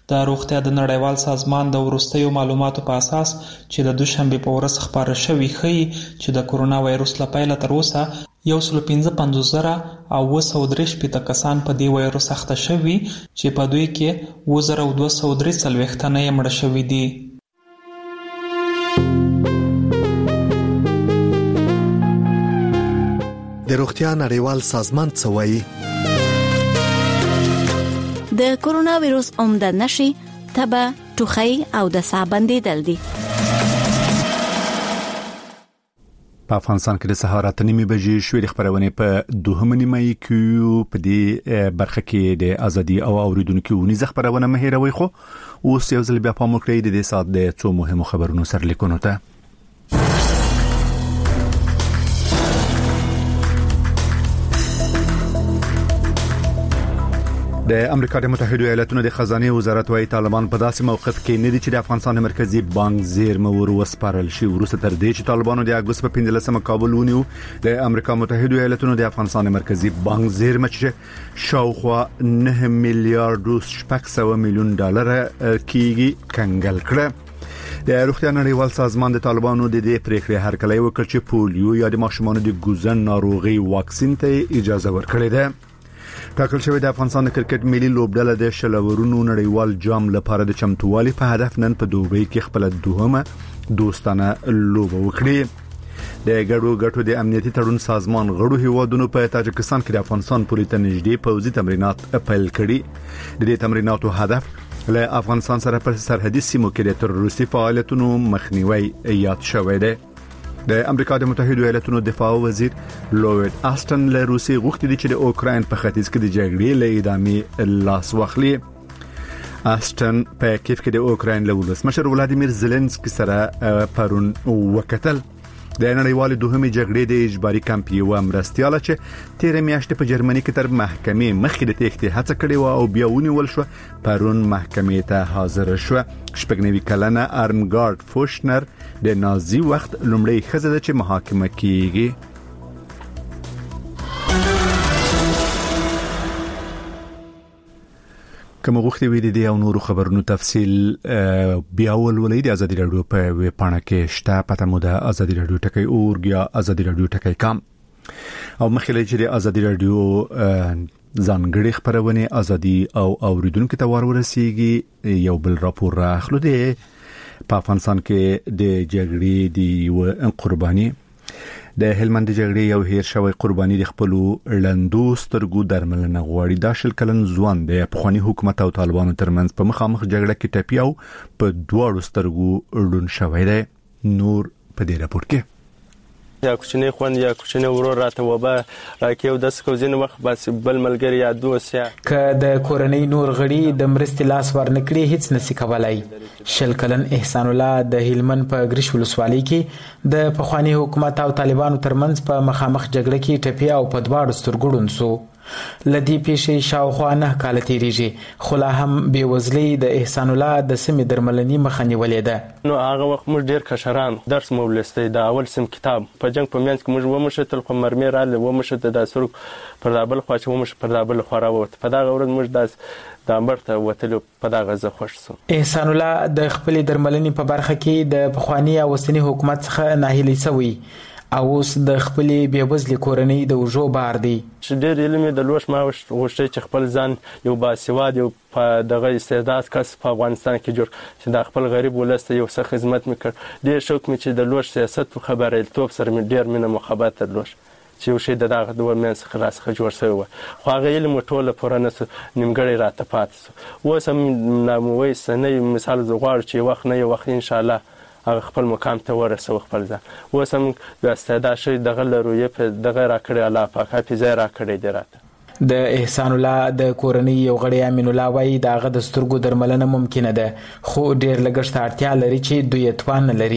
د روغتیا د نړیوال سازمان د وروستیو معلوماتو په اساس چې د دوشنبه په ورځ خبره شوې ښيي چې د کورونا وایروس له پیله تر اوسه 155,000 او 230 کسان په دې وایروس اخته شوي چې په دوی کې 2,243 تنه یې مړه شوي دي. د روغتیا نړیوال سازمان څه وایي؟ د کورونا وایروس عمده نشي تبه، ټوخی او د ساه بندیدل دي. په افغانستان کې د سهار 8:30 بجې شوې خبرونه په 2 مې کیو په دې برخه کې د ازادي او اوریدونکو ونیزه خبرونه مهیروي خو اوس یو ځل بیا په مو کې د دې سات د څو مهمو خبرونو سره لیکونو ته د امریکا د متحده ایالاتونو د خزانه وزارت وايي طالبان په داسې موقف کې نه دي چې د افغانستان مرکزی بانک زیرمه وسپارل شي وروسته تر دې چې طالبانو د اگست په 15 کابل ونیو. د امریکا متحده ایالاتونو د افغانستان مرکزی بانک زیرمه چې شاوخوا 9 میلیارډ $600 میلیون کیږي کنګل کړه. د روغتیا نړیوال سازمان د طالبانو د دې پریکړې هرکلی وکړ چې پولیو یا د ماشومانو د ګوزن ناروغي واکسین ته اجازه ورکړي ده. ټاکل شوی د افغانستان د کرکټ ملي لوبډله د شلورونو نړیوال جام لپاره د چمتووالي په هدف نن په دوبۍ کې خپل دوهمه دوستانه لوبه وکړي. د ګډو د امنیتي تړون سازمان غړو هیوادونو په تاجکستان کې د افغانستان پولیس ته نږدې پوځي تمرینات پیل کړي. د دې تمریناتو هدف له افغانستان سره په سرحدي سیمو کې د تروریستي فعالیتونو مخنیوي یاد شوی دی. د امریکا د متحده ایالاتونو دفاع وزیر لوید آستن له روسي غوښتي دي چې د اوکراین په ختیځ کې د جګړې له ادامې لاس واخلي. آستن په کیف کې د اوکراین له ولسمشر ولادیمیر زيلنسکي سره پرون وکتل. د نړیوال دوهمې جګړې د اجباري کمپ یو مرستياله چې 13 میاشتې په جرمني کې تر محکمې مخکې د تېښتې هڅه کړې و او بیا ونیول شو. پرون محکمې ته حاضر شو. 90 کلنه ارمګارد فوشنر د نازي وخت لومړی ښځه ده چې محاکمه کیږي. کوم غوښتي وی دي او نورو خبرونو تفصيل بیا ولولئ د ازادي رادیو په ویب پاڼه کې شته. پته مو د ازادي رادیو ټکی اورګ یا ازادي رادیو ټکی کام او مخکې چې د ازادي رادیو ځانګړي خبرونه ازادي او اوریدونکو ته ورسیږي. یو بل راپور راخلو دی په افغانستان کې د جګړې دی قرباني د هلمند جګړې یو هیر شوی قرباني د خپل لندو سترګو درملنه غواړي. دا شل کلن ځوان د افغاني حکومت او طالبانو ترمنځ په مخامخ جګړه کې ټپیاو په دوه سترګو ړوند شوی دی. نور په دې راپور کې یا کوچنی خوند یا کوچنی ورور راته وبا راکې او د سکوزین وخت بس بل ملګری یا دوسیا ک د کورنۍ نور غړي د مرستې لاس ورنکړي هیڅ نسی کولای. شل کلن احسان الله د هلمند په ګریش ولسوالۍ کې د پخوانی حکومت او طالبانو ترمنځ په مخامخ جګړه کې ټپي او په دواړو سترګو ړوند شو. لدی پیښې شاوخوا 9 کال تیریږي خو لا هم بې وزلي د احسان الله د سیمې درملنې مخه نیولې ده. نو هغه وخت موږ ډیر کشران درس مو ولستې د اول سم کتاب په جنگ په منځ کې موږ ومشتل خو مرمه را له ومشته د سرک پر دابل خو چې ومش پر دابل خو راوت په دا غوړن موږ د امبرته وتلو په دا غزه خوش سو. احسان الله د خپل درملنې په برخه کې د پخوانی او وسنی حکومت څخه ناهیلي شوی او اوس د خپل بیوزلي کورنۍ د وجو بار دی. چې ډېر علم د لوش ما غوښتي چې خپل ځان یو باسواد یو په دغه استعداد کس په افغانستان کې جوړ چې د خپل غریب ولسته یو څه خدمت وکړ. ډېر شوق مې چې د لوش سیاست خبره توپ سره مې ډېر مینه محبت درلود چې یو شی دغه دوه مینس خلاص جوړ شوی و خو هغه علم ټوله پورانه نیمګړی راته پات سو. اوس هم ناموي سنې مثال زغوار چې وخت نه یو وخت ان شاء الله هغه خپل مقام ته ورسو خپل ځان. اوس هم د استعداد شي دغه لروي په دغه راکړی الله پاک حافظه راکړی دی راته. د احسان الله د کورنۍ یو غړی امین الله وای دغه د سترګو درملنه ممکنه ده خو ډیر لګښت اړتیا لري چې دوی توان لري.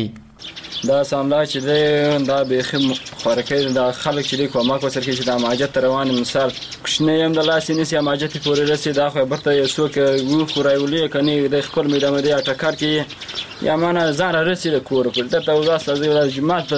دا ساملا چې دا به خم خورکې دا خلک چې کومه کو سر کې چې د ماجت روان مثال کښنه يم د لاسې نسی ماجت پورې رسي دا خو برته یو څوک وو خورایولې کني د خپل میدان دی اټکار کې یا معنا زار رسي د کور پر دته وځه د جماعت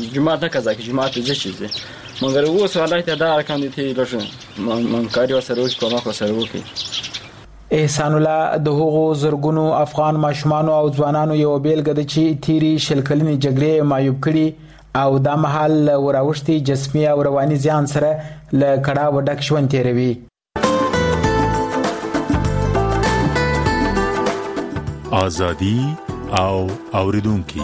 نه کزا کې جماعت دې شي مګر وو سوالای ته دا کاندیدې لږه من کاری وسره کومه کو سره وکي. احسان الله د هغو زرګونو افغان ماشومانو او ځوانانو یو بیلګه ده چې تیری شلکلنې جګړې معیوب کړي او دا مهال وراوښتي جسمي او رواني زیان سره له کړاو ډک ژوند تیروي. ازادي او اوریدونکي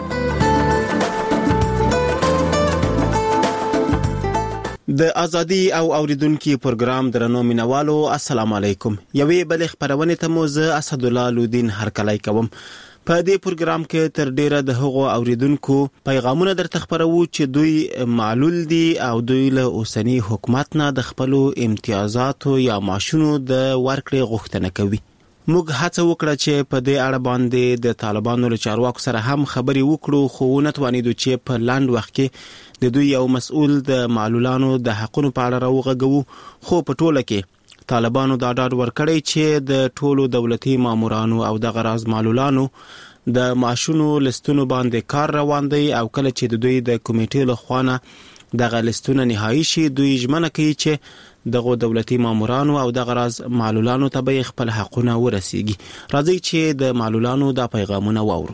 د ازادي او اوریدونکو پروګرام درنو مینوالو السلام علیکم. یوې بل خبرونه ته مو زه اسد الله لودین هرکلی کوم. په دې پروګرام کې تر ډیره د هغو اوریدونکو پیغامونه درته خبرو چې دوی معلول دي او دوی له اوسنی حکومت نه د خپل امتیازاتو یا معاشونو د ورکړې غوښتنه کوي. موږ هڅه وکړه چې په دې اړه باندې د طالبانو له چارواکو سره هم خبرې وکړو، خو نه توانیدو چې په لاند وخت کې د دوی یو مسؤل د معلولانو د حقونو په اړه راوغږو. خو په ټوله کې طالبانو دا ډاډ ورکړی چې د ټولو دولتي مامورانو او د غراز معلولانو د معاشونو لستونو باندې کار روان دی او کله چې د دوی د کمیټې له خوانه دغه لستونه نهایی شي دوی ژمنه کوي چې دغه دولتي مامورانو او د غراز معلولانو ته به خپل حقونه ورسیږي. راځي چې د معلولانو دا پیغامونه واورو.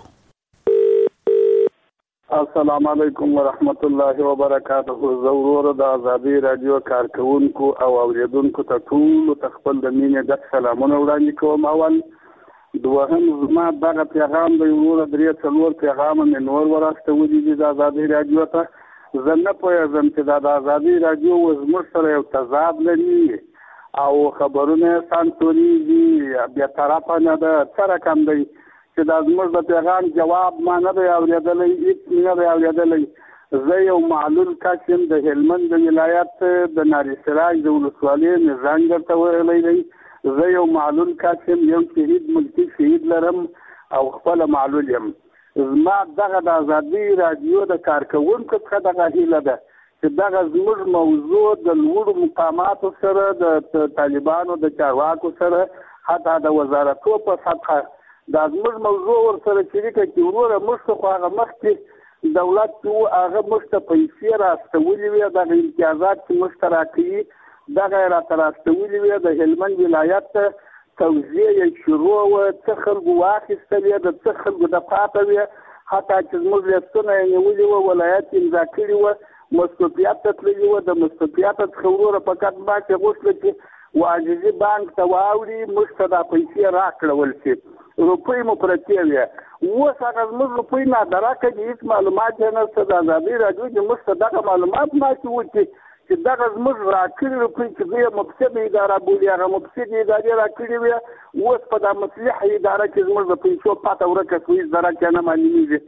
السلام علیکم ورحمت الله وبرکاته. زورور د ازادي رادیو کارکونکو او اوریدونکو ته ټول تخپل د مینې د سلامونه وړاندې کوم. اول دوهم زما دغه پیغام د ورور درې څلور پیغام مې نور ورسته دي د ازادي رادیو ته. زه نه پوهېږم چې د ازادي رادیو زموږ سره یو تضاد لري او خبرونه سانسورېږي، بیا طرفه نه ده. څه رقم دی چې دا زموږ د پیغام جواب ما نه دی اورېدلی، هېڅ نه دی اورېدلی. زه یو معلول کس یم د هلمند د ولایت د ناري سراج د ولسوالۍ مې زنګ درته ویلی دی. زه یو معلول کس یم، یو شهید ملکي شهید لرم او خپله معلول یم. زما دغه د ازادي رادیو د کارکونکو څخه دغه هیله ده چې دغه زموږ موضوع د لوړو مقاماتو سره د طالبانو د چارواکو سره حتی د وزارتو په سطحه دا زموږ موضوع ورسره شریکه کړي. وروره موږ ته خو هغه مخکې دولت چې هغه موږ ته پیسې راستولي وي، دغه امتیازات چې موږ ته راکوي دغه یې راته راستولي وي. د هلمند ولایت ته توزیع یې شروع وه، څه خلکو واخیستلې، د څه خلکو د پاته وي، حتی چې زموږ لیستونه یې نیولي وه، ولایت یې امضا کړي وه، مستوفیت ته تللي وه. د مستوفیت څخه وروره فقط ما چې غوښتله چې عاجزي بانک ته واوړي، موږ ته دا پیسې راکړول شي، روپۍ مو پرتې وي. اوس هغه زموږ روپۍ نادرکه دي، هېڅ معلومات یې نشته. د ازادي رادیو چې موږ ته دغه معلومات ماته وکړي چې دغه زموږ راکړي روپۍ چې دوی یې مفسده اداره بولي، هغه مفسدې ادارې راکړي وي. اوس په دا مصلحه اداره کې زموږ د پیسو پاته ورکه شوي، هېڅ درکه نه معلومېږي.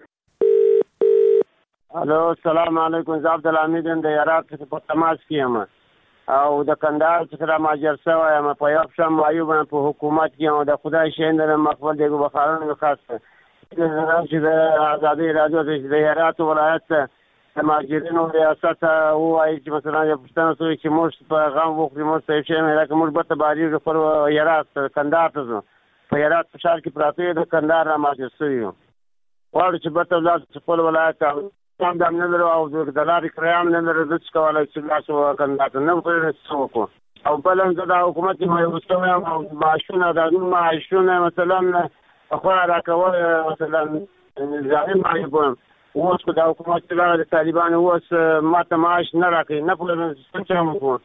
الو السلام علیکم. زه عبدالحمید یم د عراق څخه په تماس کې یم او د کندهار څخه را مهاجر شوی یم. په یو شم معیوب یم په حکومت کې او د خدای شین لرم مقبل دیګو بخارونه خاصه چې د ازادي رادیو د هرات ولایت د مهاجرینو ریاست وایي چې مثلا یو پښتنه سوی چې موږ په غم وخوري، موږ ته یې شی نه راکړي، موږ بیرته بهرېږو خپل هرات کندهار ته ځو. په هرات په ښار کې پراته یو د کندهار را مهاجر شوي یو. غواړو چې بیرته ولاړ شو خپل ولایت ته هم نه لرو او د لارې کرایه هم نه لرو. زه څه کولی چې لاړ شو کندهار ته، نه پوهېږم څه وکړو. او بل هم زه د حکومت معیوب شوی یم او معاشونه د معاشونه مثلا خورا راکول مثلا ظاهر معیوب یم. اوس خو د حکومت چې راغلی د طالبانو اوس ماته معاش نه راکوي، نه پوهېږم څه چم وکړو.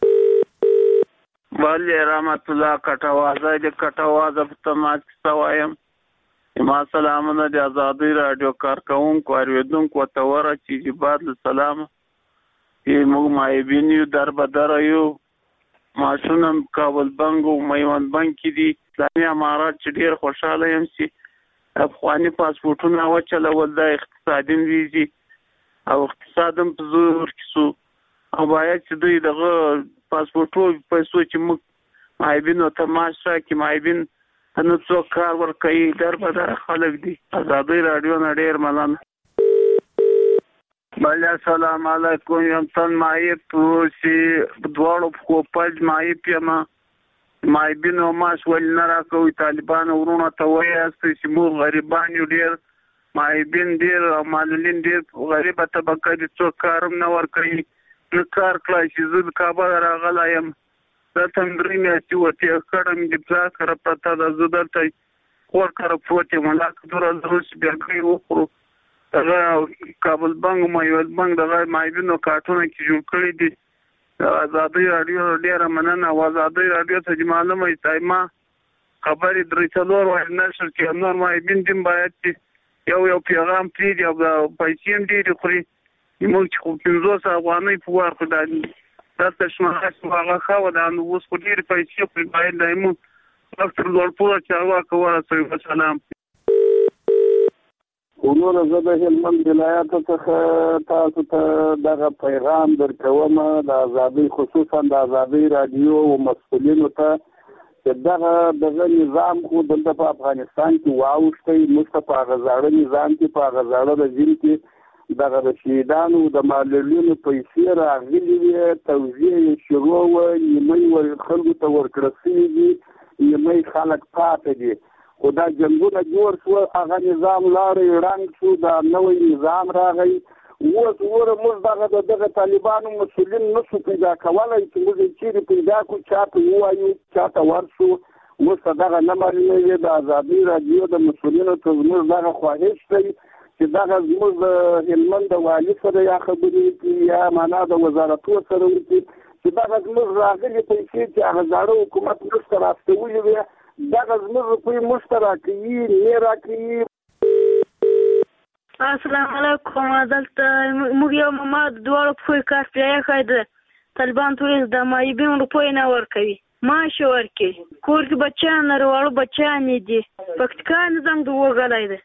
بله رحمت الله کټوازه د کټوازه په تماس کې سوی یم. ما سلامونه د ازادي رادیو کارکونکو اوریدونکو ته ورسېږي. بعد له سلامه چې موږ معیوبین یو، در بدره یو، معاشونه کابل بنک او میوند بنک کې دي. اسلامي امارات چې ډېر خوشحاله یم چې افغاني پاسپورټونه وچلول، دا اقتصادي ویزې او اقتصاد هم په زور کې سو او باید چې دوی دغه پاسپورټو پیسو چې موږ معیوبینو ته معاش راکړي، معیوبین ته نه څوک کار ورکوي، در بدره خلک دي. ازادي رادیو نه ډېر مننه. بله السلام علیکم. یم تن معیب چې دواړو پښو پج معیب یم. معیبینو معاش ولې نه راکوي؟ طالبانو ورونو ته وایاستئ چې موږ غریبان یو، ډېر معیبین ډېر او معلولین ډېر غریبه طبقه دي، څوک کار هم نه ورکوي، نه کار کړی چې زه د کابل راغلی یم دا تندري میاشتې وته کړم د پلا سره پتا د زودرته خور کړ پروتې ملاک دره زروس بیا کوي وخورو دا کابل بانک مایوال بانک دغه مایبینو کارتونه کې جوړ کړی دي آزادي رادیو ډیره مننه آزادي رادیو ته معلومه ایتایما خبرې درې څلور وای نشر کې نور مایبین دیم باید یو پیغام پیډ او پیسې دې خوري موږ چې 500 افغانۍ په ورکو دا شماره هغه خو دا نو اوس په ډیر پیسې په باید دایمو ډاکټر لوړپوره چاروا کوله سلام ورور زه د هلمند ولایت څخه تاسو ته دغه پیغام درکوم د آزادۍ خصوصا د آزادۍ رادیو او مسؤلینو ته چې دغه نظام خو دلته په افغانستان کې واوښتي مصطفی غزاړه نظام کې په غزاړه د ځین کې دغه د شهیدانو د معلولینو پیسې راغلي وي توزیع شروع و نیمه خلکو ته ورکړل دي نیمه خلک پاتې دي خدا جنگونه جوړ شو هغه نظام لارې رنګ شو دا نوې نظام راغی اوس موږ دغه طالبانو مسؤلین نشو پیدا کولای چې موږ چیرې پیدا کو چاته وایو چاته ورسو اوس دغه نه معلومه د آزادۍ رادیو د مسؤلینو ته موږ دغه خواهش کوي چې دغه زموږ د هلمند د والي سره یا خبرې کوي یا معنا د وزارتو سره وکړي چې دغه زموږ راغلي پیسې چې هغه زاړه حکومت نشته راستولي وي دغه زموږ روپۍ مشترکي نه راکړي. السلام علیکم. دلته موږ یو ماما دواړو په کار پرېښی ده طالبان ټول د مایبین روپۍ نه ورکوي معاش ورکوي کور کې بچیان لري واړه بچیان دي پکتیکا نظام د وغلی ده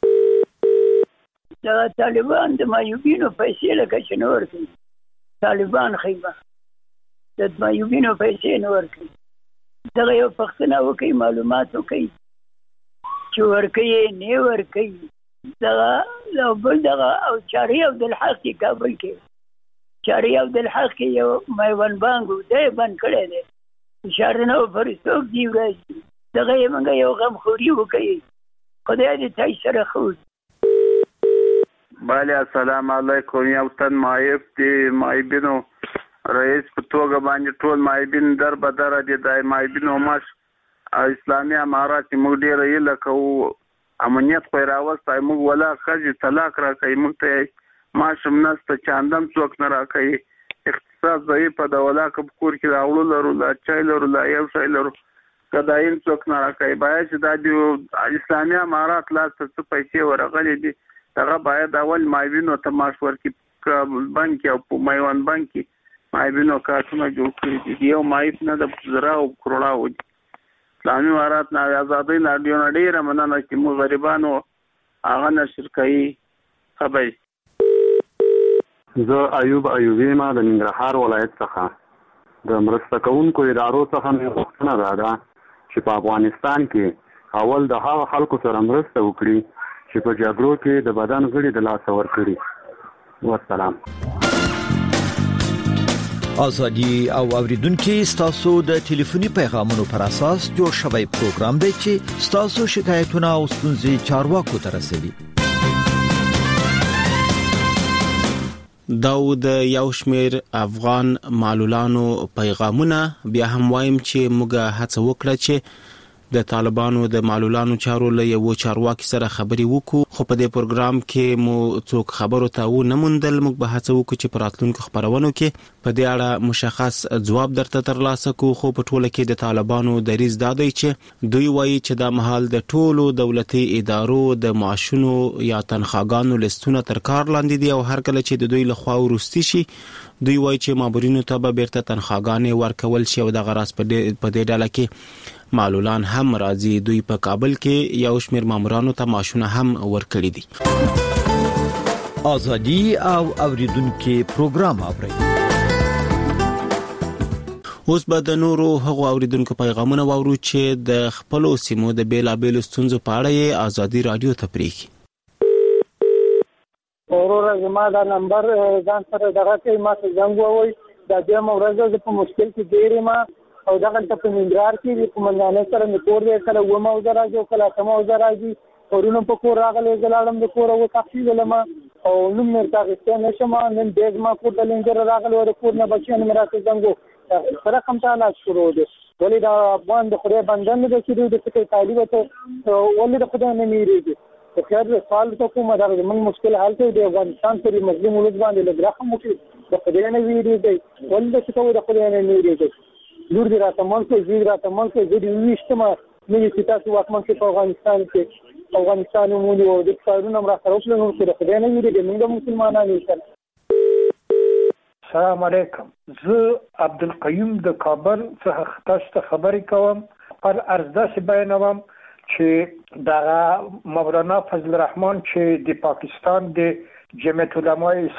دا طالبان د مایوبینو پیسې لکه چې نه ورکوي طالبان خیبه د مایوبینو پیسې نه ورکوي دغه یو پښتنه وکړي معلومات وکړي چې ورکوي نه ورکوي دغه او چاري عبدالحق کابل کې چاري عبدالحق یو میوند بانک دی بند کړی دی اشاره نه فرستوک دی راځي دغه یې موږ یو غمخوري وکړي خدای دې تاسو سره خو بله السلام علیکم. یو تن مایب دی مایبینو رئیس په توګه باندې ټول مایبین در بدره دي د مایبینو مش اسلامي امارات موږ ډېر یې لکو امنیت خو راوستای موږ ولا خځې طلاق راکوي موږ ته ماشم نسته چاندم څوک نه راکوي اقتصاد ضعیف د ولا کور کې راوړو لرو لا چای لرو لا یو شی لرو کداین څوک نه راکوي باید چې دا د اسلامي امارات لاس ته پیسې ورغلي دي هغه باید اول مایبینو ته معاش ورکړي بانک او میوند بانک مایبینو کارتونه جوړ کړي دي یو مایب نه د زرا او کروڑا و اسلامي امارات نه آزادۍ رادیو نه ډیره مننه چې موږ غریبانو هغه نشر کوي خبري. زه ایوب ایوبی ما د ننګرهار ولایت څخه د مرسته کوونکو ادارو څخه مې غوښتنه ده چې په افغانستان کې اول د هغه خلکو سره مرسته وکړي چې په جګړو کې د بدن غړي د لاس ورکړي. والسلام. ازادي او اوریدونکو ستاسو د ټلیفوني پیغامونو پر اساس جوړ شوی پروګرام دی چې ستاسو شکایتونه او ستونزې چارواکو ته رسوي. داود یو شمیر افغان معلولانو پیغامونه بیا هم وایم چې موږ هڅه وکړه چې د طالبانو د معلولانو چارو له یو چارواکي سره خبري وکړو خو په دې پروګرام کې مو څوک خبرو ته و نه موندل موږ به هڅه وکړو چې پراتلونکو خبرونو کې په دې اړه مشخص ځواب درته ترلاسه کوو خو په ټوله کې د طالبانو دریځ دا دی چې دوی وایي چې دا مهال د ټولو دولتي ادارو د معاشونو یا تنخواګانو لیستونه تر کار لاندې دي او هر کله چې د دوی لخوا ورستی شي دوی وایي چې مامورینو ته به بیرته تنخواګانې ورکول شي او دغه راز په دې ډله کې معلولان هم راځي. دوی په کابل کې یو شمیر مامورانو ته معاشونه هم ورکړي دي. ازادي او اوریدونکو پروګرام اوري. اوس به د نورو هغو اوریدونکو پیغامونه واورو چې د خپل سیمو د بیلابېلو ستونزو په اړه یې ازادي رادیو ته پریږي. اورور زما دا نمبر ځان سره دغه کې ما څنګه وای دا د مورزه په مشکل کې ډېرې ما او دغه ته په ننګرهار کې د قومندان سره نکور دی کله و ما وزراجو کله سم وزراجي ورونو په کور راغلي زلاړم د کور او تفصیل لما او نوم مرتا غسته نشم نن دیګ ما کو د لنګر راغلي ور کور نه بچیان میراث څنګه سره کوم حالات شروع دي ولې دا افغان د خدای بندن د چې د څه طالب ته ولې د خدای نه میریږي په خیر سوال ته کومه دا موږ مشکل حل کوي د افغانستان په مظلوم ولود باندې لګرخه مو د خدای نه ویریږي ولې چې د خدای نه میریږي لور دې راته مونږ زی راته مونږ دې ویشتمه نه چې تاسو واکمن په افغانستان کې افغانستان مونږ او د ښارونو امر سره وکړو چې د خدای نه ویریږي موږ مسلمانان یو. السلام علیکم. زه عبدالقیوم د کابل څخه تاسو ته خبرې کوم. پر ارزدا سی بیانوم چې دا مولانا فضل الرحمن چې د پاکستان د جمعیت علماء